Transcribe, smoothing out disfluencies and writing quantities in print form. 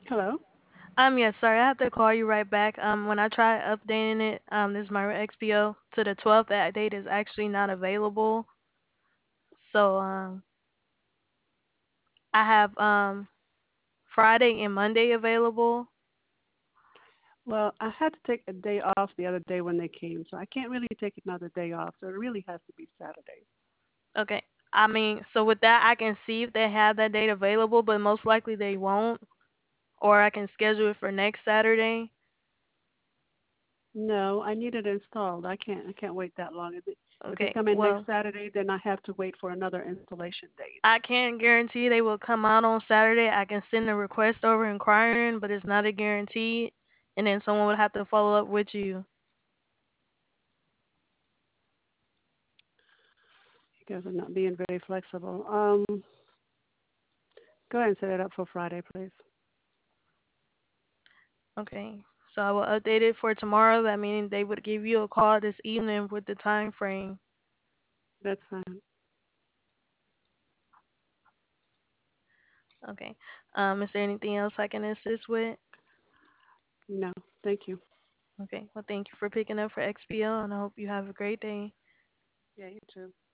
Hello. Yes, sorry, I have to call you right back. When I try updating it, this is my XPO to the 12th. That date is actually not available. So, I have Friday and Monday available. Well, I had to take a day off the other day when they came, so I can't really take another day off. So it really has to be Saturday. Okay. I mean, so with that, I can see if they have that date available, but most likely they won't. Or I can schedule it for next Saturday. No, I need it installed. I can't wait that long. If they Okay. come in next Well, Saturday, then I have to wait for another installation date. I can't guarantee they will come out on Saturday. I can send a request over inquiring, but it's not a guarantee. And then someone would have to follow up with you. You guys are not being very flexible. Go ahead and set it up for Friday, please. Okay. So I will update it for tomorrow. That means they would give you a call this evening with the time frame. That's fine. Okay. Is there anything else I can assist with? No, thank you. Okay. Well, thank you for picking up for XPO, and I hope you have a great day. Yeah, you too.